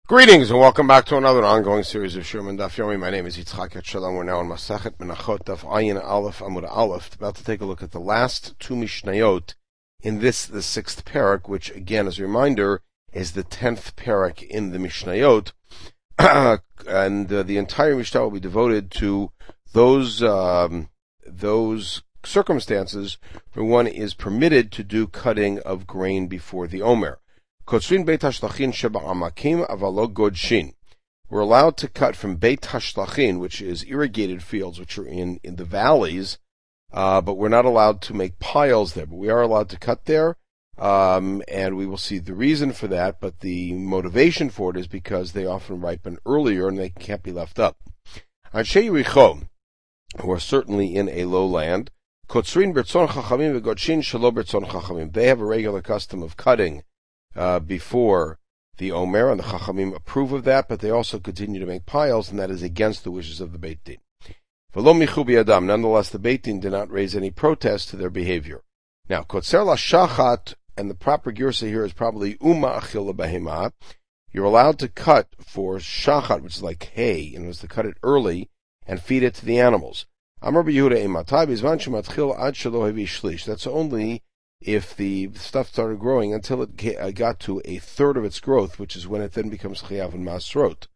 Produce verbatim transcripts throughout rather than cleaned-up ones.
Greetings and welcome back to another ongoing series of Shir Daf Yomi. My name is Yitzchak Etshalom. We're now in Masachet Menachot Daf Ayin Aleph Amud Aleph. About to take a look at the last two Mishnayot in this, the sixth parak, which again, as a reminder, is the tenth parak in the Mishnayot. and uh, the entire Mishnah will be devoted to those um, those circumstances where one is permitted to do cutting of grain before the Omer. We're allowed to cut from Beit Hashlachin, which is irrigated fields, which are in, in the valleys, uh, but we're not allowed to make piles there. But we are allowed to cut there, um, and we will see the reason for that, but the motivation for it is because they often ripen earlier and they can't be left up. Anshe Yericho, who are certainly in a lowland, they have a regular custom of cutting Uh, before the Omer, and the Chachamim approve of that, but they also continue to make piles, and that is against the wishes of the Beit Din. Nonetheless, the Beit Din did not raise any protest to their behavior. Now, Kotzer la Shachat, and the proper girsa here is probably Uma Achil Bahima. You're allowed to cut for Shachat, which is like hay, and was to cut it early and feed it to the animals. Amar B'Yehuda Imatai B'Zman Shematchil Ad Shelo Hevi Shlish. That's only if the stuff started growing until it got to a third of its growth, which is when it then becomes chayav and masrot.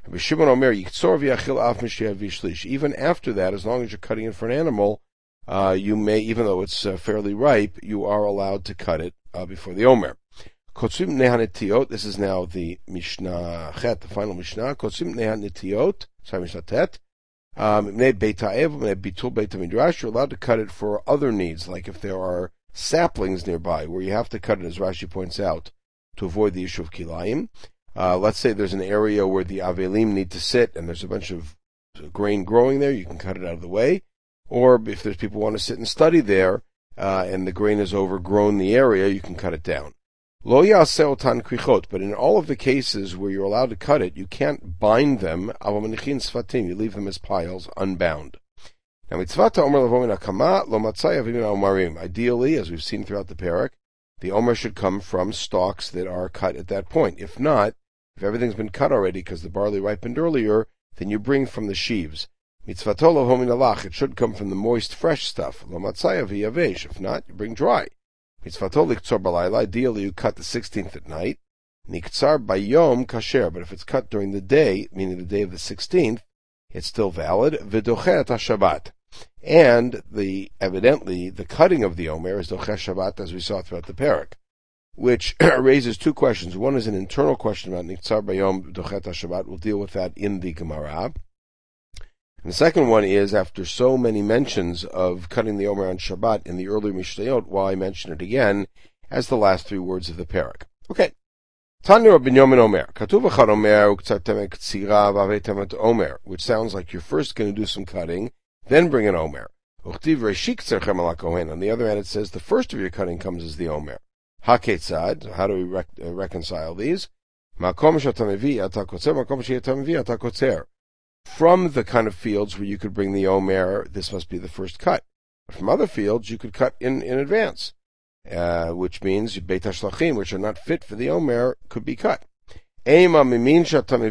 Even after that, as long as you're cutting it for an animal, uh, you may, even though it's uh, fairly ripe, you are allowed to cut it uh, before the Omer. This is now the Mishnah Chet, the final Mishnah. Sorry, Mishnah Tet. Um, you're allowed to cut it for other needs, like if there are saplings nearby, where you have to cut it, as Rashi points out, to avoid the issue of kilayim. Uh, let's say there's an area where the avelim need to sit, and there's a bunch of grain growing there, you can cut it out of the way. Or if there's people who want to sit and study there, uh, and the grain has overgrown the area, you can cut it down. Lo yaseh otan krichot, but in all of the cases where you're allowed to cut it, you can't bind them, avamanichin sfatim, you leave them as piles, unbound. Now, ideally, as we've seen throughout the parak, the Omer should come from stalks that are cut at that point. If not, if everything's been cut already because the barley ripened earlier, then you bring from the sheaves. It should come from the moist, fresh stuff. If not, you bring dry. Ideally, you cut the sixteenth at night. Bayom kasher, but if it's cut during the day, meaning the day of the sixteenth, it's still valid. V'dochet Shabbat, and the evidently the cutting of the Omer is dochet Shabbat, as we saw throughout the parak, which raises two questions. One is an internal question about Nitzar Bayom Dochet Shabbat. We'll deal with that in the Gemara. And the second one is, after so many mentions of cutting the Omer on Shabbat in the earlier Mishnayot, why mention it again as the last three words of the parak? Okay. Tanya Binyamin Omer, Katuv Echad Omer, Uktzartemek Tzira Vavetemet Omer, which sounds like you're first going to do some cutting, then bring an Omer. Uchtiv Reshik Tzerchem Ala Kohen. On the other hand, it says the first of your cutting comes as the Omer. Haketzad. How do we rec- uh, reconcile these? Makom Shatamevi Atakotzer, Makom Shatamevi Atakotzer. From the kind of fields where you could bring the Omer, this must be the first cut. But from other fields, you could cut in, in advance. Uh, which means Beit Hashlachim, which are not fit for the Omer, could be cut. Why make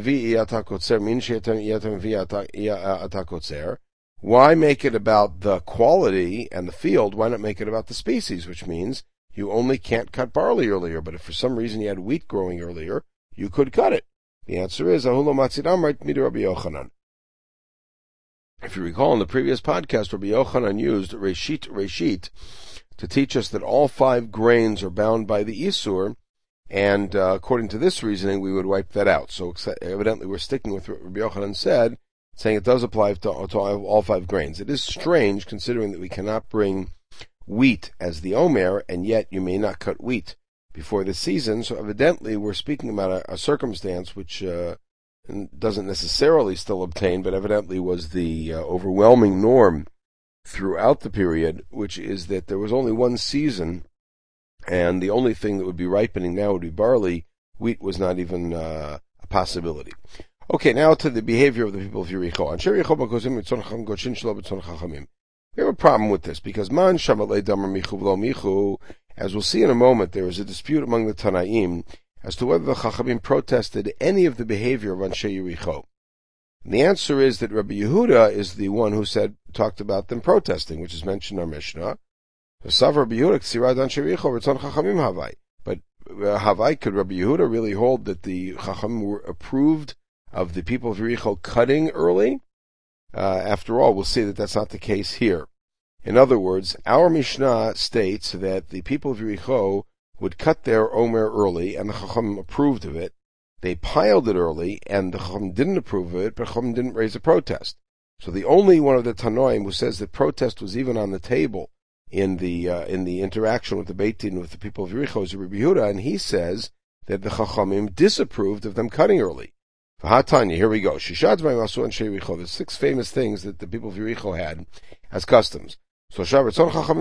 it about the quality and the field? Why not make it about the species? Which means you only can't cut barley earlier, but if for some reason you had wheat growing earlier, you could cut it. The answer is Ahulo Matzid Amrit Midu Rabbi Yochanan. If you recall in the previous podcast, Rabbi Yochanan used Reshit Reshit to teach us that all five grains are bound by the Isur, and uh, according to this reasoning, we would wipe that out. So evidently we're sticking with what Rabbi Yochanan said, saying it does apply to, to all five grains. It is strange, considering that we cannot bring wheat as the Omer, and yet you may not cut wheat before the season. So evidently we're speaking about a, a circumstance which uh, doesn't necessarily still obtain, but evidently was the uh, overwhelming norm throughout the period, which is that there was only one season, and the only thing that would be ripening now would be barley. Wheat was not even uh, a possibility. Okay, now to the behavior of the people of Yericho. We have a problem with this, because man shamalei damar michu v'lo michu, as we'll see in a moment, there is a dispute among the Tanaim as to whether the Chachamim protested any of the behavior of Anshe Yericho. And the answer is that Rabbi Yehuda is the one who said, talked about them protesting, which is mentioned in our Mishnah. But uh, Havai, could Rabbi Yehuda really hold that the Chachamim were approved of the people of Yericho cutting early? Uh, after all, we'll see that that's not the case here. In other words, our Mishnah states that the people of Yericho would cut their Omer early, and the Chachamim approved of it. They piled it early, and the Chachamim didn't approve of it, but Chachamim didn't raise a protest. So the only one of the Tanoim who says that protest was even on the table in the uh, in the interaction with the Beit Din with the people of Yericho is Rabbi Yehuda, and he says that the Chachamim disapproved of them cutting early. V'hatanya, here we go. Shishad v'masu and Yericho. There's six famous things that the people of Yericho had as customs. According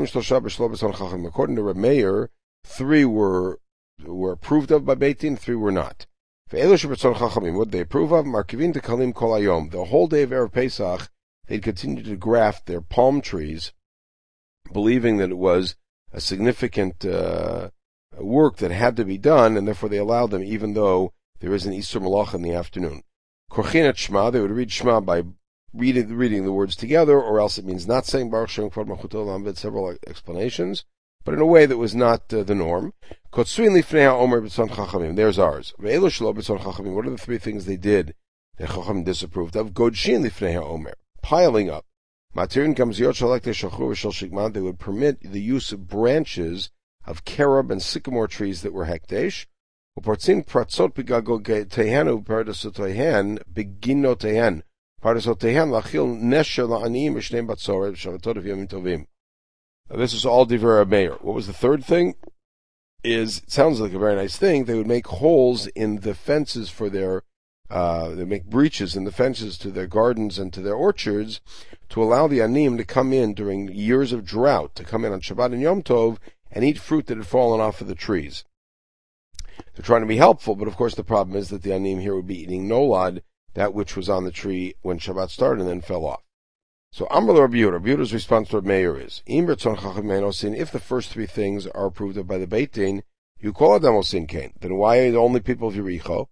to Reb Meir, three were were approved of by Beit Din, three were not. What they approve of? Markivin dekalim kol hayom. The whole day of Erev Pesach, they'd continue to graft their palm trees, believing that it was a significant uh, work that had to be done, and therefore they allowed them, even though there is an Isur Malach in the afternoon. Korchin et Shema, they would read Shema by reading, reading the words together, or else it means not saying Baruch Shem Kvod Malchut Olam, but several explanations, but in a way that was not uh, the norm. Kotsuin lifnei ha'omer b'tzon chachamim. There's ours. Ve'elu shelo b'tzon chachamim. What are the three things they did that chachamim disapproved of? Godshin lifnei ha'omer. Piling up. Matirin gamziot shalekte shachur v'shel shigman. They would permit the use of branches of carob and sycamore trees that were hekdesh. U'portzin pratzot b'gago tehenu pardasotohen beginotehen. Pardasotohen lachil nesher la'aniyim v'shnei batzoret v'shavatot of yomim tovim. This is all Divrei Meir. What was the third thing? Is, it sounds like a very nice thing, they would make holes in the fences for their, uh, they make breaches in the fences to their gardens and to their orchards to allow the anim to come in during years of drought, to come in on Shabbat and Yom Tov and eat fruit that had fallen off of the trees. They're trying to be helpful, but of course the problem is that the anim here would be eating nolad, that which was on the tree when Shabbat started and then fell off. So, Amr Rabbi Yehuda, Rabbi Yehuda's response to Rabbi Meir is, if the first three things are approved of by the Beit Din, you call it Osin Kain. Then why are the only people of Yericho?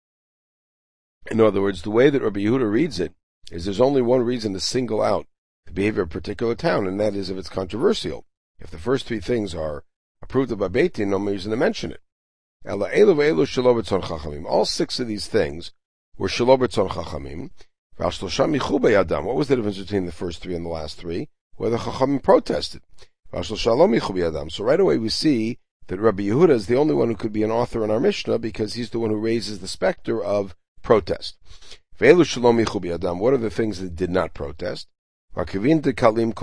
In other words, the way that Rabbi Yehuda reads it is there's only one reason to single out the behavior of a particular town, and that is if it's controversial. If the first three things are approved of by Beit Din, no reason to mention it. All six of these things were Shelo B'Tzon Chachamim. What was the difference between the first three and the last three? Where the Chachamim protested. So right away we see that Rabbi Yehuda is the only one who could be an author in our Mishnah because he's the one who raises the specter of protest. What are the things that did not protest? The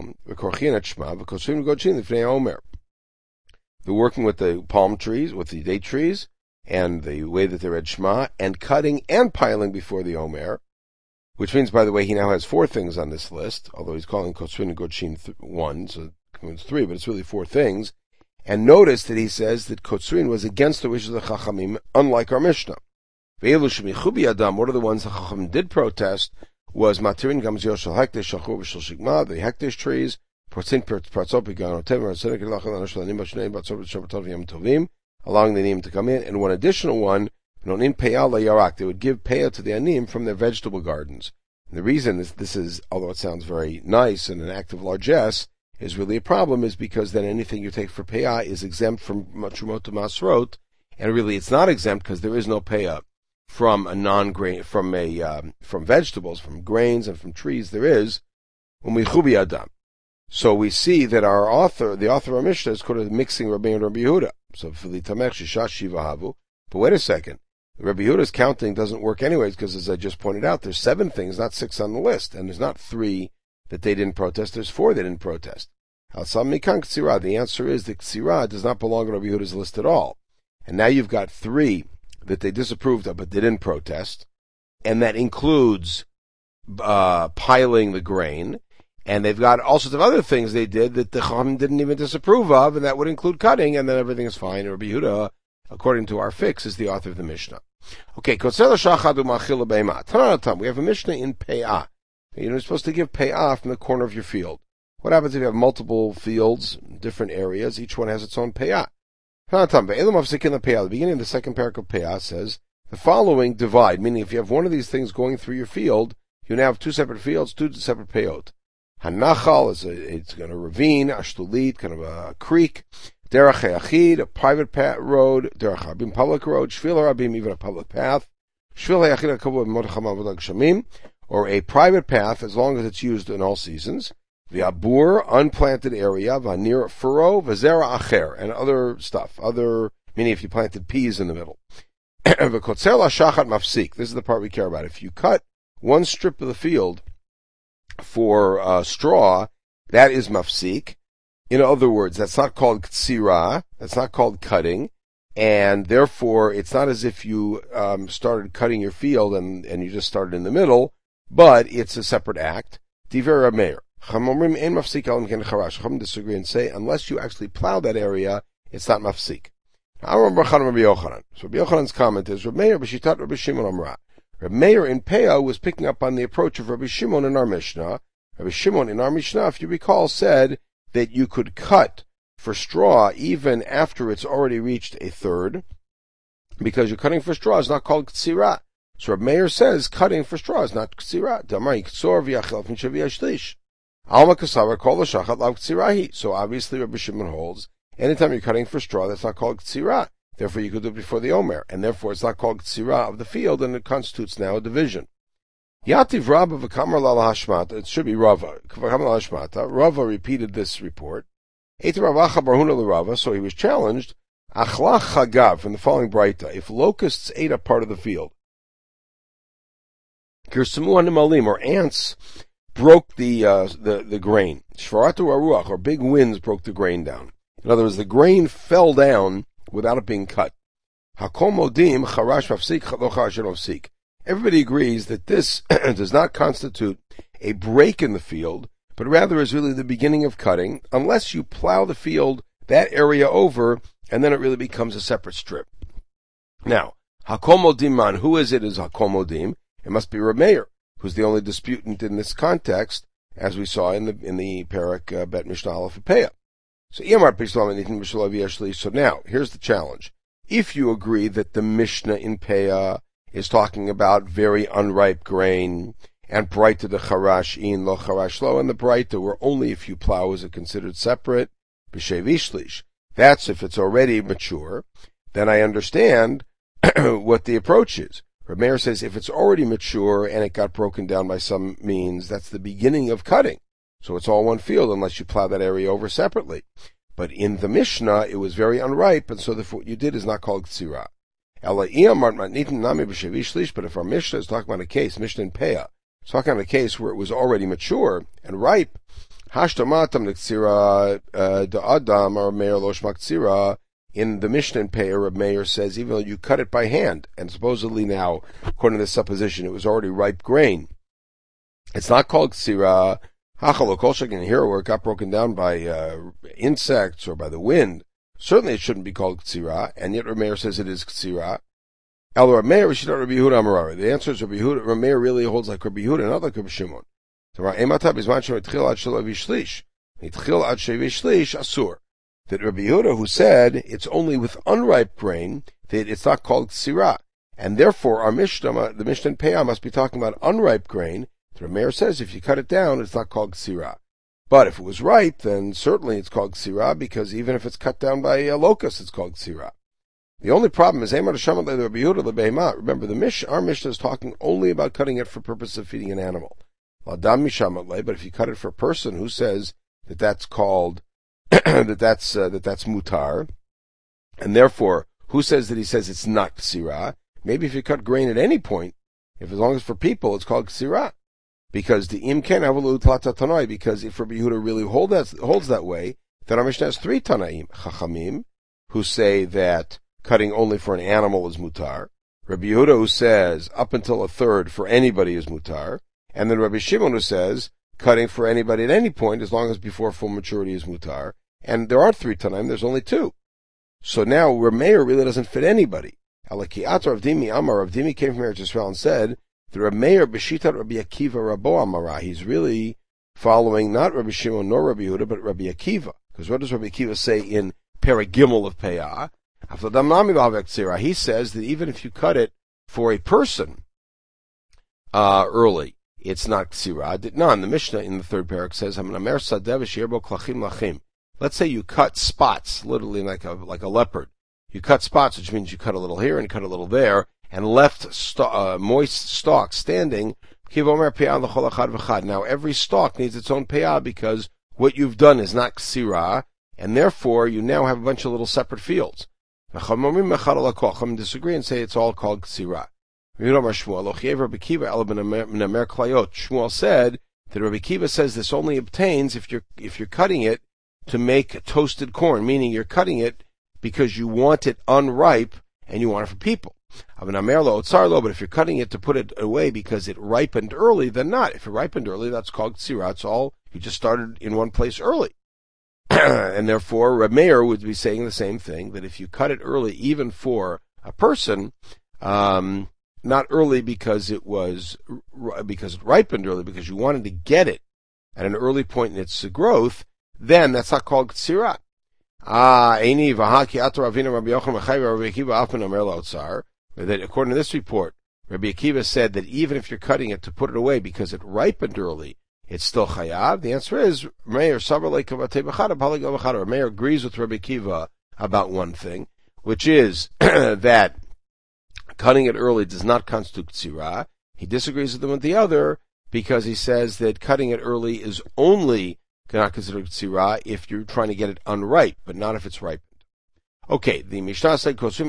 working with the palm trees, with the date trees, and the way that they read Shema, and cutting and piling before the Omer. Which means, by the way, he now has four things on this list, although he's calling Kotzrin and Godshin th- one, so it's three, but it's really four things. And notice that he says that Kotzrin was against the wishes of the Chachamim, unlike our Mishnah. What are the ones the Chachamim did protest? Was Matirin Gamzio Shal Hekdesh Shachur V'Shal Shigma, the Hekdesh trees, Portzin Pratzot B'Ganotem, Ratzenek Elachel Anashal Anim B'Shnei Batzot B'Shabbatov Yom Tovim, allowing the Anim to come in, and one additional one, Nonin Peyal LaYarak, they would give Peyah to the Anim from their vegetable gardens. And the reason is this is, although it sounds very nice and an act of largesse, is really a problem, is because then anything you take for Peyah is exempt from Trumot to Masrot, and really it's not exempt because there is no Peyah from a non-grain, from a, um, from vegetables, from grains and from trees. There is Umichubi Adam. So we see that our author, the author of Mishnah, is called mixing Rabbi and Rabbi Yehuda. So for the Tamech Shishash Shiva Havu. But wait a second. Rabbi Yehuda's counting doesn't work anyways, because as I just pointed out, there's seven things, not six on the list, and there's not three that they didn't protest, there's four they didn't protest. The answer is that Ktsira does not belong on Rabbi Yehuda's list at all. And now you've got three that they disapproved of but they didn't protest, and that includes uh, piling the grain, and they've got all sorts of other things they did that the Chachamim didn't even disapprove of, and that would include cutting, and then everything is fine. And Rabbi Yehuda, according to our fix, is the author of the Mishnah. Okay, we have a Mishnah in Peyah. You're supposed to give Peyah from the corner of your field. What happens if you have multiple fields, different areas, each one has its own Peyah? The beginning of the second parak of Peah says, the following divide, meaning if you have one of these things going through your field, you now have two separate fields, two separate peyot. Hanachal is a, it's going to ravine, ashtulit, kind of a creek, derech hayachid, a private path, road, derech harabim, public road, shvil harabim, even a public path, shvil hayachid, a couple of modacham avodah gshamim, or a private path as long as it's used in all seasons, v'abur, unplanted area, v'anir furrow, v'zera acher, and other stuff, other, meaning if you planted peas in the middle. V'kotzer la'shachat mafsik, this is the part we care about. If you cut one strip of the field for uh, straw, that is mafsik. In other words, that's not called ktsira, that's not called cutting, and therefore it's not as if you um, started cutting your field and, and you just started in the middle, but it's a separate act. Divrei Meir. Chachamim ein mafsik elam ken charash. Chachamim disagree and say, unless you actually plow that area, it's not mafsik. So Rabbi Yochanan's comment is, Rabbi Meir b'shitat Rabbi Shimon amra. Rabbi Meir in Peah was picking up on the approach of Rabbi Shimon in our Mishnah. Rabbi Shimon in our Mishnah, if you recall, said that you could cut for straw even after it's already reached a third, because you're cutting for straw is not called ktsira. So Rabbi Meir says cutting for straw is not ktsira. Damar yiksor v'yachel fin shavi shlish. Alma kasava kol l'shachat lav ktsirahi. So obviously Rabbi Shimon holds, anytime you're cutting for straw, that's not called ktsira. Therefore, you could do it before the Omer, and therefore it's not called ktsira of the field, and it constitutes now a division. Yativ Rabba v'kamar la hashmata. It should be Rava. V'kamar la hashmata. Rava repeated this report. Eitim Ravacha barhuna l'Rava. So he was challenged. Achlach chagav from the following brayta. If locusts ate a part of the field, kirsamu hanimalim, or ants broke the uh, the the grain. Shvaratu aruach, or big winds broke the grain down. In other words, the grain fell down without it being cut. Hakol modim charash mafsik lo charash mafsik. Everybody agrees that this does not constitute a break in the field, but rather is really the beginning of cutting, unless you plow the field, that area over, and then it really becomes a separate strip. Now, hakol modim man, who is it as hakol modim? It must be Rabbi Meir, who's the only disputant in this context, as we saw in the in the parak uh, Bet Mishnah Aleph Peah. So, so now, here's the challenge. If you agree that the Mishnah in Peah is talking about very unripe grain, and Breita the charash in lo charash lo, and the Breita where only if you plow is it considered separate, b'shevishlish, that's if it's already mature, then I understand what the approach is. Rabbi Meir says if it's already mature and it got broken down by some means, that's the beginning of cutting. So it's all one field unless you plow that area over separately. But in the Mishnah, it was very unripe, and so therefore what you did is not called ktsira. But if our Mishnah is talking about a case, Mishnah in Peah, it's talking about a case where it was already mature and ripe, hashtamatam ktsira da'adam or meir loshma ktsira. In the Mishnah in Peah, Reb Meir says even though you cut it by hand, and supposedly now, according to this supposition, it was already ripe grain, it's not called ktsira. Hachalokolshak, here where it got broken down by uh, insects or by the wind, certainly it shouldn't be called ktsira, and yet Rabbi Meir says it is ktsira. El Rabbi Meir, Rabbi Yehuda Amarari. The answer is Rabbi Yehuda. Rabbi Meir really holds like Rabbi Yehuda, not like Rabbi Shimon. That Rabbi Yehuda, who said it's only with unripe grain that it's not called ktsira, and therefore our Mishnah, the Mishnah in Peah, must be talking about unripe grain. The Rabbi Meir says if you cut it down, it's not called ktsira. But if it was ripe, then certainly it's called ktsira, because even if it's cut down by a locust, it's called ktsira. The only problem is, remember the Mishnah, our Mishnah is talking only about cutting it for purpose of feeding an animal. But if you cut it for a person who says that that's called, that that's, uh, that that's mutar, and therefore, who says that he says it's not ktsira? Maybe if you cut grain at any point, if as long as for people, it's called ktsira. Because the im ken avalu tlata tanai, because if Rabbi Yehuda really hold that, holds that way, then our Mishnah has three tanaim, chachamim, who say that cutting only for an animal is mutar, Rabbi Yehuda who says up until a third for anybody is mutar, and then Rabbi Shimon who says cutting for anybody at any point as long as before full maturity is mutar. And there aren't three tanaim, there's only two. So now Rabbi Meir really doesn't fit anybody. Alaki atar of Dimi Amar, of Dimi came from Eretz Yisrael and said, the Rabbi Meir b'shitat Rabbi Akiva Rabo Amara. He's really following not Rabbi Shimon nor Rabbi Yehuda, but Rabbi Akiva. Because what does Rabbi Akiva say in Paragimel of Peah? He says that even if you cut it for a person uh, early, it's not ksira. None. The Mishnah in the third parak says, let's say you cut spots, literally like a like a leopard. You cut spots, which means you cut a little here and cut a little there, and left st- uh, moist stalks standing. Now every stalk needs its own payah because what you've done is not ksira, and therefore you now have a bunch of little separate fields. Chacham disagree and say it's all called ksira. Shmuel said that Rabbi Kiva says this only obtains if you're if you're cutting it to make toasted corn, meaning you're cutting it because you want it unripe and you want it for people. But if you're cutting it to put it away because it ripened early, then not. If it ripened early, that's called ksira. It's all, you just started in one place early. And therefore, Reb Meir would be saying the same thing, that if you cut it early, even for a person, um, not early because it was, because it ripened early, because you wanted to get it at an early point in its growth, then that's not called ksira. Ah, Eini v'haki ato Ravina Rabbi Yochanan Mechayv Rabbi Akiva Afman Omer Laotzar. That according to this report, Rabbi Akiva said that even if you're cutting it to put it away because it ripened early, it's still chayav. The answer is Meir Sabar Leikavatei B'chada Paligal B'chada. Meir agrees with Rabbi Akiva about one thing, which is that cutting it early does not constitute ksira. He disagrees with them with the other because he says that cutting it early is only not considered ksira if you're trying to get it unripe, but not if it's ripened. Okay, the Mishnah said those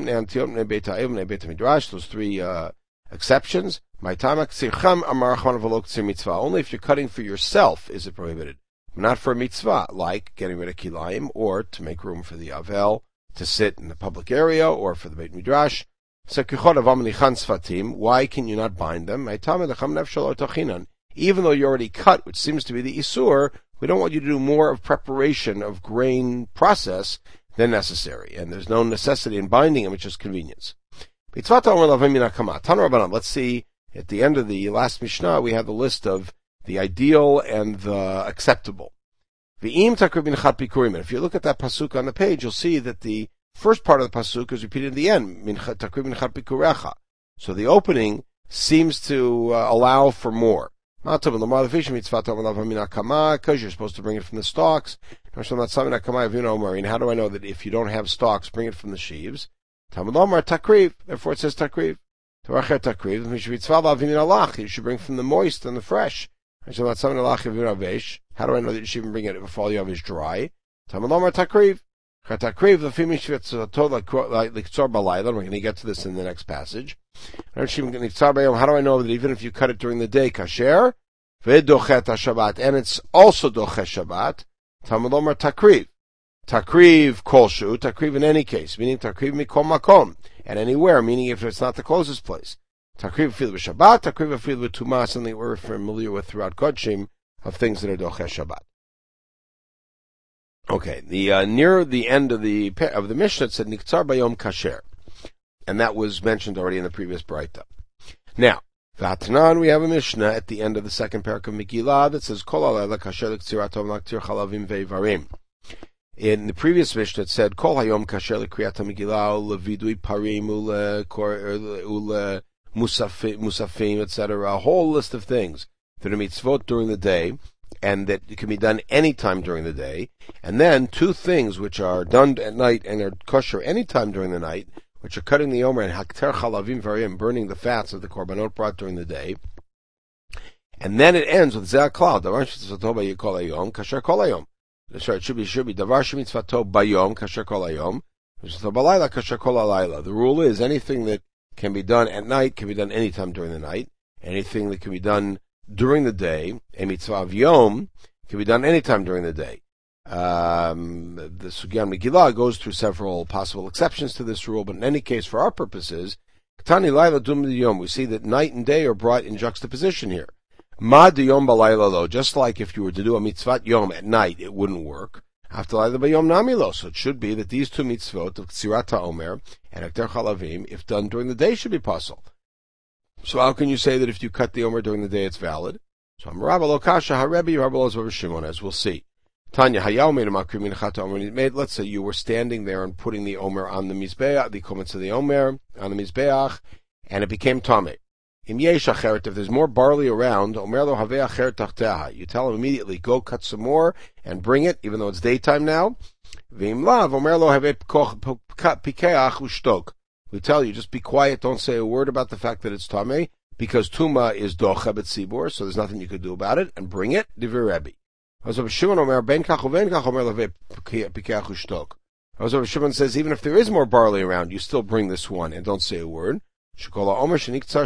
three uh, exceptions. Only if you're cutting for yourself is it prohibited, not for a mitzvah, like getting rid of kilayim, or to make room for the avel to sit in the public area, or for the Beit Midrash. Why can you not bind them? Even though you already cut, which seems to be the isur, we don't want you to do more of preparation of grain process than necessary, and there's no necessity in binding them, it's just convenience. Let's see, at the end of the last Mishnah, we have the list of the ideal and the acceptable. If you look at that pasuk on the page, you'll see that the first part of the pasuk is repeated at the end. So the opening seems to uh, allow for more. Because you're supposed to bring it from the stalks. And how do I know that if you don't have stalks, bring it from the sheaves? Therefore it says takriv. You should bring from the moist and the fresh. How do I know that you should even bring it if all you have is dry? We're going to get to this in the next passage. How do I know that even if you cut it during the day, kasher, and it's also doche Shabbat, Talmud takriv. Takriv kolshu, takriv in any case, meaning takriv mikol makom, and anywhere, meaning if it's not the closest place. Takriv fil b'Shabbat, takriv fil b'tumah, something we're familiar with throughout Kodshim, of things that are doche Shabbat. Okay, the uh, near the end of the of the Mishnah it said niktzar bayom kasher, and that was mentioned already in the previous Braita. Now, v'hatnan, we have a Mishnah at the end of the second parak of Megillah that says kol halayla kasher l'ktziratom l'ktzir chalavim ve'varim. In the previous Mishnah it said kol hayom kasher l'kriyat Megillah levidui parim ule ule musafim et cetera. A whole list of things that are mitzvot during the day, and that it can be done any time during the day, and then two things which are done at night and are kosher any time during the night, which are cutting the omer and hakter chalavim varim, burning the fats of the korbanot brought during the day. And then it ends with zeh klal, davar shemitzvato kol hayom, kasher kol hayom. Sorry, it should be, should be davar shemitzvato bayom, kasher kol hayom, balayla, kasher kol halayla. The rule is anything that can be done at night can be done any time during the night. Anything that can be done during the day, a mitzvah of yom, can be done anytime during the day. Um, the Sugyan Megillah goes through several possible exceptions to this rule, but in any case, for our purposes, Ketani Laila Dum Yom, we see that night and day are brought in juxtaposition here. Ma de Yom Balayla Lo, just like if you were to do a mitzvah yom at night, it wouldn't work. After Laila Bayom Nami Lo, so it should be that these two mitzvot of Ksirat HaOmer and Ekter Chalavim, if done during the day, should be possible. So how can you say that if you cut the Omer during the day, it's valid? So Rabba Lo Kasha HaRebbi, Rabba Lo Zvar Shimon, as we'll see. Tanya Hayal made a makri minchat omer. He made. Let's say you were standing there and putting the omer on the mizbeach, the komets of the omer on the mizbeach, and it became tameh. Im yesh acheret, if there's more barley around, omer lo haveh acheret tachteha. You tell him immediately, go cut some more and bring it, even though it's daytime now. V'im lav, omer lo haveh pikeach ushtok. We tell you, just be quiet, don't say a word about the fact that it's tameh, because tuma is docha b'tzibur, so there's nothing you could do about it, and bring it, divrei Rebbe. Shimon Omer ben kach uven kach omer levei pikeach ushtok. Shimon says, even if there is more barley around, you still bring this one and don't say a word. Because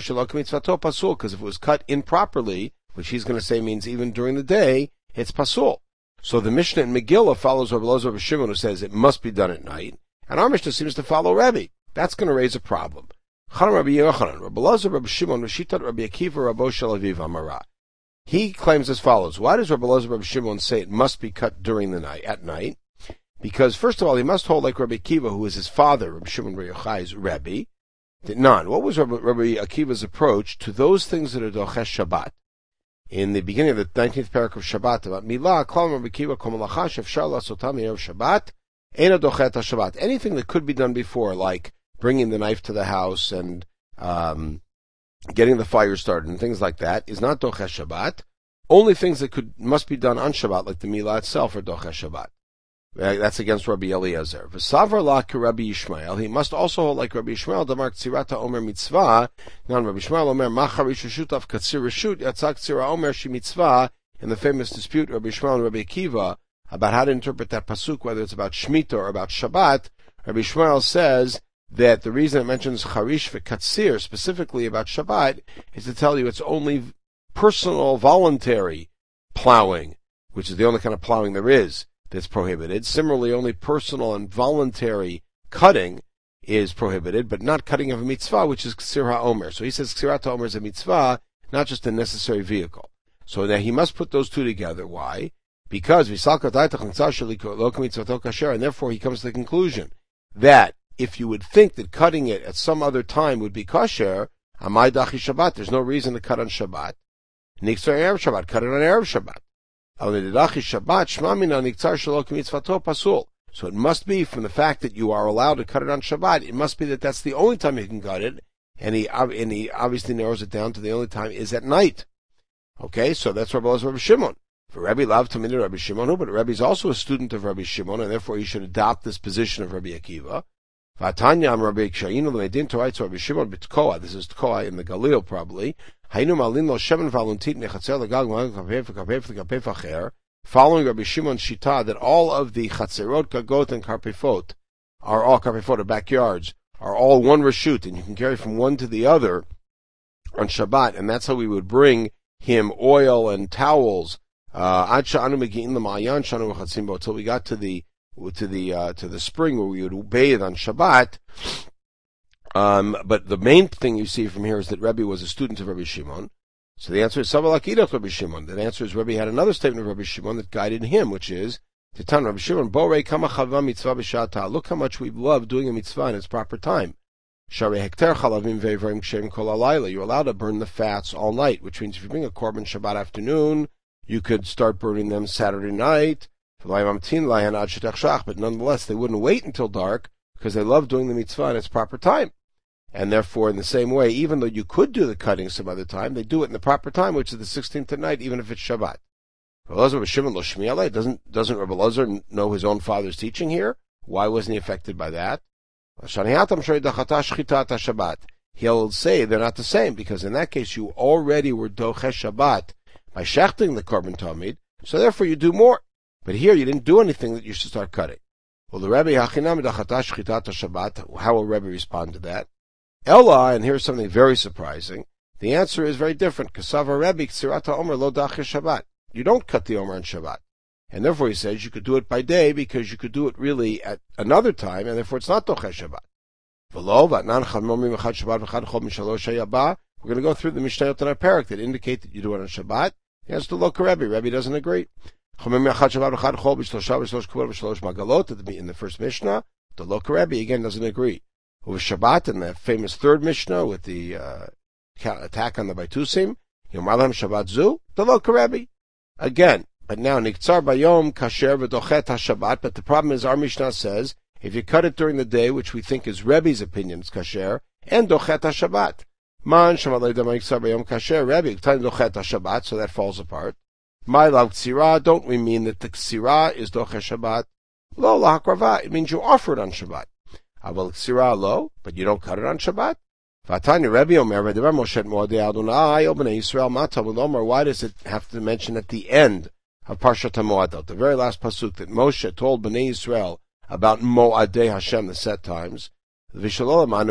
if it was cut improperly, which he's going to say means even during the day, it's pasul. So the Mishnah in Megillah follows Rabbi Elazar Rabbi Shimon, who says it must be done at night, and our Mishnah seems to follow Rebbe. That's going to raise a problem. Rabbi Yochanan, Rabbi Elazar Rabbi Shimon, Rishitat Rabbi Akiva, Rabbi Shel Aviv Amara. He claims as follows: why does Rabbi Elazar Rabbi Shimon say it must be cut during the night, at night? Because first of all, he must hold like Rabbi Akiva, who is his father, Rabbi Shimon Bar Yochai's Rebbe. None. What was Rabbi, Rabbi Akiva's approach to those things that are dochesh Shabbat? In the beginning of the nineteenth parak of Shabbat, about Milah, Klam Rabbi Akiva, Kol Malacha, Shefshar Lasotam Erev Shabbat, Eina Dochet HaShabbat. Anything that could be done before, like bringing the knife to the house and um, getting the fire started and things like that, is not dochesh Shabbat. Only things that could must be done on Shabbat, like the Milah itself, are dochesh Shabbat. That's against Rabbi Eliezer. V'savar la Rabbi Yishmael. He must also hold like Rabbi Yishmael. Damar ktsirata omer mitzvah. Now Rabbi Yishmael omer macharish shutav katsir reshut yatzak ksira omer shi mitzvah. In the famous dispute, Rabbi Yishmael and Rabbi Akiva about how to interpret that pasuk, whether it's about Shemitah or about Shabbat. Rabbi Yishmael says that the reason it mentions charish v'katsir specifically about Shabbat is to tell you it's only personal, voluntary plowing, which is the only kind of plowing there is, that's prohibited. Similarly, only personal and voluntary cutting is prohibited, but not cutting of a mitzvah, which is ksir ha'omer. So he says ksirat ha'omer is a mitzvah, not just a necessary vehicle. So now he must put those two together. Why? Because and therefore he comes to the conclusion that if you would think that cutting it at some other time would be kosher, amai dachi Shabbat, there's no reason to cut on Shabbat. Nixar Erev Shabbat, cut it on Erev Shabbat. So it must be from the fact that you are allowed to cut it on Shabbat, it must be that that's the only time you can cut it, and he, and he obviously narrows it down to the only time is at night. Okay, so that's Rabbi Elazar Rabbi Shimon. For Rabbi Lav Tamid Rabbi Shimon, but Rabbi is also a student of Rabbi Shimon, and therefore he should adopt this position of Rabbi Akiva. Vatanya Rabbi Kshayinu L'Medin Torah Rabbi Shimon B'Tkoa. This is Tkoa in the Galil probably. Following Rabbi Shimon's shita that all of the chatzerot, gagot, and karpefot are all karpefot, or backyards, are all one reshut, and you can carry from one to the other on Shabbat, and that's how we would bring him oil and towels until we got to the to the uh, to the spring where we would bathe on Shabbat. Um, but the main thing you see from here is that Rebbe was a student of Rabbi Shimon. So the answer is Savalakidach Rabbi Shimon. The answer is Rebbe had another statement of Rabbi Shimon that guided him, which is Titan Rabbi Shimon, Borei kama chava mitzvah b'shata. Look how much we love doing a mitzvah in its proper time. Sharei hekter chalavim ve'ivrim kshem kol halayla. You're allowed to burn the fats all night, which means if you bring a korban Shabbat afternoon, you could start burning them Saturday night. But nonetheless, they wouldn't wait until dark because they love doing the mitzvah in its proper time. And therefore, in the same way, even though you could do the cutting some other time, they do it in the proper time, which is the sixteenth at night, even if it's Shabbat. Doesn't, doesn't Rabbi Elazar know his own father's teaching here? Why wasn't he affected by that? He'll say they're not the same, because in that case you already were dochesh Shabbat by shechting the korban tamid, so therefore you do more. But here you didn't do anything that you should start cutting. Well, the Rebbe, how will Rebbe respond to that? Ella, and here's something very surprising, the answer is very different. Kasava Rebbe, Ksirata Omer lo dachish Shabbat. You don't cut the Omer on Shabbat. And therefore he says you could do it by day because you could do it really at another time, and therefore it's not dochesh Shabbat. We're going to go through the Mishnayot in our parak that indicate that you do it on Shabbat. He has to look at Rebbe. Rebbe doesn't agree. In the first Mishnah, the Loka Rebbe again doesn't agree. With Shabbat in the famous third Mishnah with the uh, attack on the Baitusim, Yomarlam Shabbat Zu, the Loka Rebbe. Again, But now, Niktzar Bayom Kasher V'Dochet HaShabbat, but the problem is our Mishnah says, if you cut it during the day, which we think is Rebbe's opinion, it's Kasher, and Dochet HaShabbat. Man Shamalei Dama Niktzar Bayom Kasher, Rebbe, K'tani Dochet HaShabbat, so that falls apart. My Lav Ktsira, don't we mean that the Ktsira is Dochet Shabbat? Lo L'Hakrava, it means you offer it on Shabbat. Aval Ktsira lo, but you don't cut it on Shabbat. Vatani Rebbe Omer, V'devar Moshe Moadei Adonai, O Bnei Yisrael Mata V'Lomer, why does it have to mention at the end of Parshat HaMoadot, the very last pasuk that Moshe told Bnei Yisrael about Moadei Hashem, the set times? The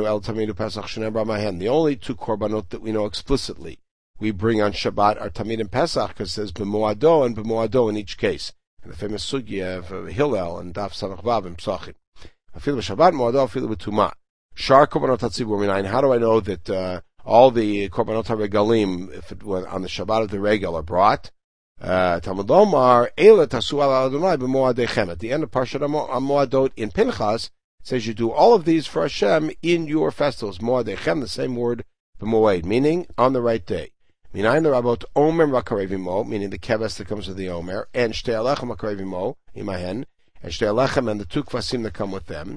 only two korbanot that we know explicitly we bring on Shabbat are Tamid and Pesach, because it says B'Moado and B'Moado in each case. And the famous sugya of uh, Hillel and Daf Samach Vav and Psachim. Afilu b'Shabbat Moado, afilu b'Tumah. Shar korbanot hatzibur minayin. How do I know that uh, all the korbanot haregalim, if it was on the Shabbat of the Regal, are brought? Talmud Omar, Eila tasu ala Adonai b'Moadechem. At the end of Parshat HaMoadot in Pinchas, it says you do all of these for Hashem in your festivals. Moadechem, the same word, b'Moed, meaning on the right day. Minayin the Rabot Omer Makarevimo, meaning the keves that comes with the Omer, and Shtei Alechem Makarevimo, imahen, and Shtei Alechem and the two kvasim that come with them.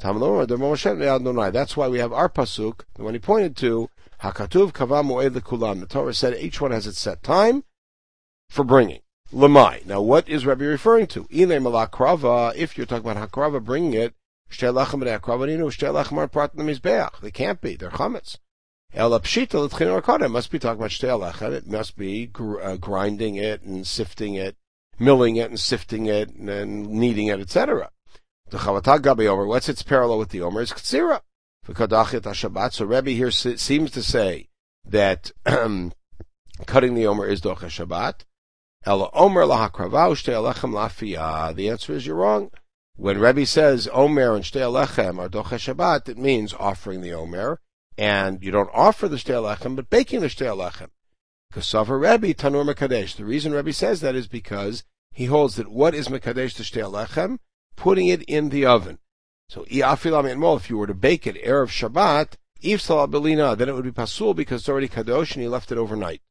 That's why we have our pasuk, the one he pointed to, Hakatuv Kava Moed Lekulam. The Torah said each one has its set time for bringing. Lamai. Now what is Rebbe referring to? Ile Malakrava, if you're talking about Hakrava bringing it, Shtei Alechem and Hakrava Ninu, Shtei Alechem are part of the Mizbeach. They can't be, they're chametz. El Pshita L'Tchin Orkada, it must be talking about Shtei Alechem, it must be gr- uh, grinding it and sifting it, milling it and sifting it and, and kneading it, et cetera. The Chavatag Gabi Omer, what's its parallel with the Omer? Is Ktsira. V'Kadachet HaShabbat. So Rebbe here se- seems to say that um, cutting the Omer is Doche Shabbat. El Omer Lahakrava Shtei Alechem Lafiyah. The answer is you're wrong. When Rebbe says Omer and Shtei Alechem are Doche Shabbat, it means offering the Omer. And you don't offer the Shtei Alechem, but baking the Shtei Alechem. Kasavar Rebbe Tanur Mekadesh. The reason Rebbe says that is because he holds that what is Mekadesh the Shtei Alechem? Putting it in the oven. So if you were to bake it Erev Shabbat, if Salah Belina, then it would be Pasul because it's already Kadosh and he left it overnight.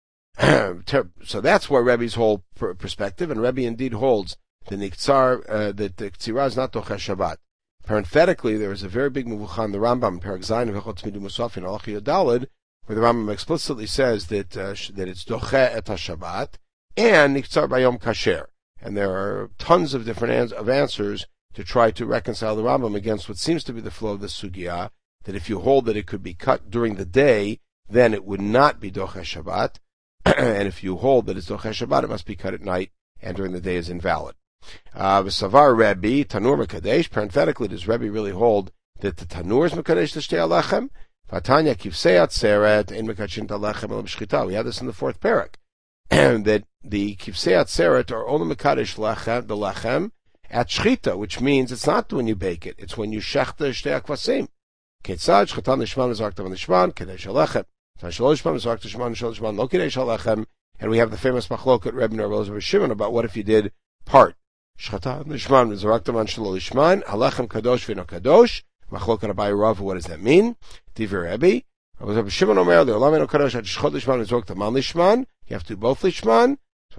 So that's where Rebbe's whole pr- perspective, and Rebbe indeed holds the Niktzar, uh, that the Ktsira is not Doche Shabbat. Parenthetically, there is a very big Mevucha in the Rambam, Perek Zayin of Echot Tzmidu Musaf in Halacha Yodaled, where the Rambam explicitly says that uh, that it's Doche et HaShabbat and Niktzar Bayom Kasher. And there are tons of different ans- of answers to try to reconcile the Rambam against what seems to be the flow of the Sugya, that if you hold that it could be cut during the day, then it would not be Doche Shabbat, and if you hold that it's Doche Shabbat, it must be cut at night, and during the day is invalid. Uh, Savar Rebbe, Tanur Mekadesh, parenthetically, does Rebbe really hold that the Tanur is Mekadesh to Shtei Alechem? Vatanya Kivsei Atzeret, Ein Mekachin Alechem El B'Shchita. We have this in the fourth parak. That the Kivsei Atzeret are only Mekadesh lechem, the Lechem, at Shchita, which means it's not when you bake it, it's when you shech the Shtei Akvasim. Ketzad, Shchatan Nishman, Zarktav Nishman, Kadesh Alechem. Shalosh Shman, Zarktav Nishman, Shalosh Shman, Lo Kadesh Alechem. And we have the famous Machloket Rebbe Nervoz of Shimon about what if you did part. Shchatan Nishman, Zarktav Shalosh Shman, Alechem Kadosh Vino Kadosh. Machloket Abai Rav, what does that mean? Divrei Rebbe. Rabbi Shimon Omer, the Olam Eno Kadosh, Ad Shchot Lishman, Zarktav Man Lishman. You have to do both Lishman.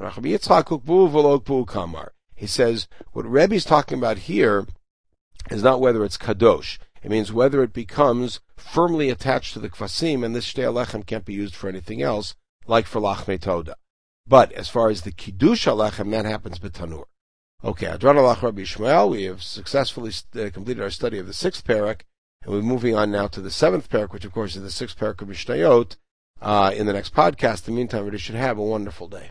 He says, what Rebbe's talking about here is not whether it's kadosh. It means whether it becomes firmly attached to the kvasim, and this Shtei Alechem can't be used for anything else, like for lachmei toda. But as far as the kiddush alechem, that happens b'tanur. Okay, Adran alach Rabbi Yishmael, we have successfully uh, completed our study of the sixth parak, and we're moving on now to the seventh parak, which of course is the sixth parak of Mishnayot, uh, in the next podcast. In the meantime, we should have a wonderful day.